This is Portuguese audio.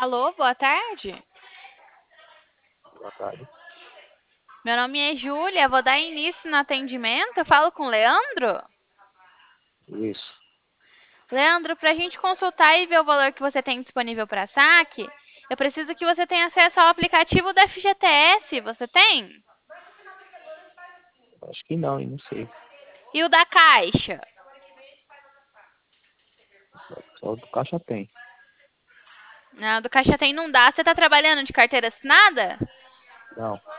Alô, boa tarde. Boa tarde. Meu nome é Júlia, vou dar início no atendimento. Eu falo com o Leandro. Isso. Leandro, para a gente consultar e ver o valor que você tem disponível para saque, eu preciso que você tenha acesso ao aplicativo do FGTS. Você tem? Acho que não, e não sei. E o da Caixa? Só do caixa tem. Não, do Caixa tem não dá. Você está trabalhando de carteira assinada? Não.